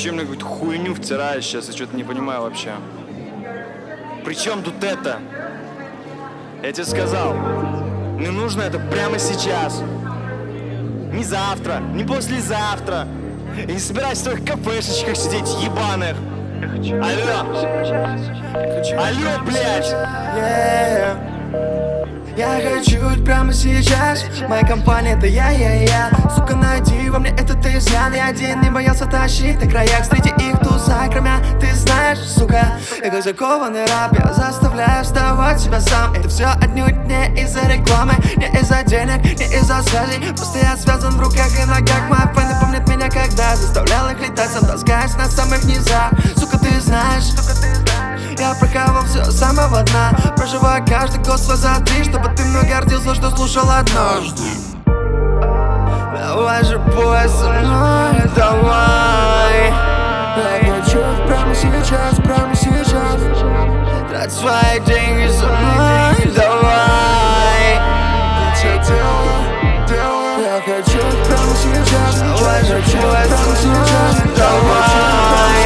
зачем мне какую-то хуйню втираешь сейчас? Я что-то не понимаю вообще. При чем тут это? Я тебе сказал, мне нужно это прямо сейчас. Не завтра, не послезавтра. Я не собираюсь в твоих кафешечках сидеть, ебаных. Алло! Алло, блядь! Я хочу быть прямо сейчас. Моя компания это я. Сука, найди во мне этот изъян. Я один не боялся тащить на краях среди их туза, кроме ты знаешь, сука. Я как закованный раб, я заставляю вставать себя сам. Это все отнюдь не из-за рекламы, не из-за денег, не из-за связей. Просто я связан в руках и ногах. Мои фэны помнят меня, когда заставлял их летать, сам таскаясь на самых низах. Сука, ты знаешь, я прокавал все с самого дна, проживая каждый год свой за три, чтобы ты мной гордился, что слушал однажды. Давай же бой со мной, давай. Я хочу прямо сейчас, трать свои деньги со мной, давай. Я хочу прямо сейчас, давай же бой со мной, давай.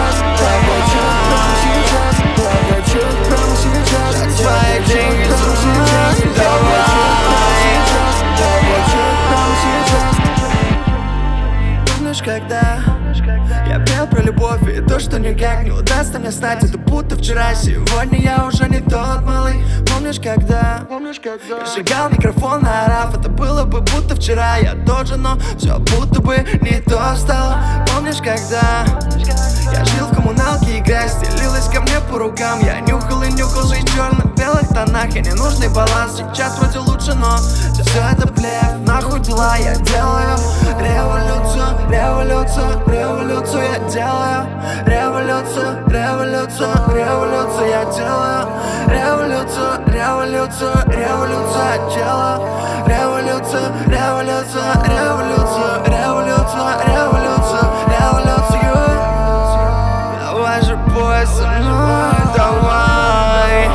Когда я пел про любовь и то, что никак не удастся мне стать, это будто вчера, сегодня я уже не тот малый. Помнишь, когда я сжигал микрофон, наорав, это было бы будто вчера, я тот же, но все будто бы не то стало. Помнишь, когда я жил в коммуналке, и грязь стелилась ко мне по рукам, я нюхал и нюхал жизнь в черно-белых тонах, и ненужный баланс сейчас вроде лучше, но все это блеф, нахуй дела я делаю. Революцию я делаю. Революцию я делаю. Революцию я делаю. Революцию. Давай же бой со мной, давай.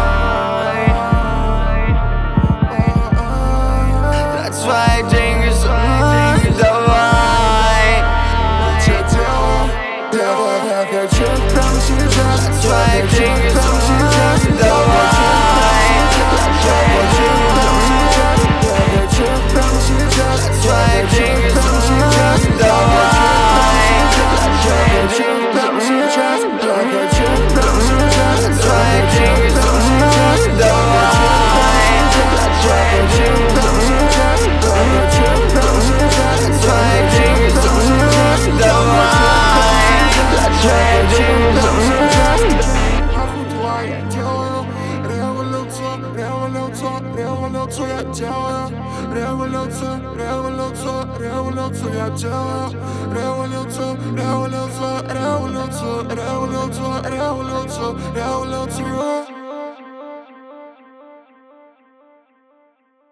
Трать свои деньги со мной, давай. Я хочу прямо сейчас, трать свои деньги со мной, давай. Я хочу прямо сейчас, трать свои деньги со мной, давай. Я хочу прямо сейчас, трать свои деньги со мной, давай. Я хочу прямо сейчас, трать свои деньги со мной, давай. Революцию.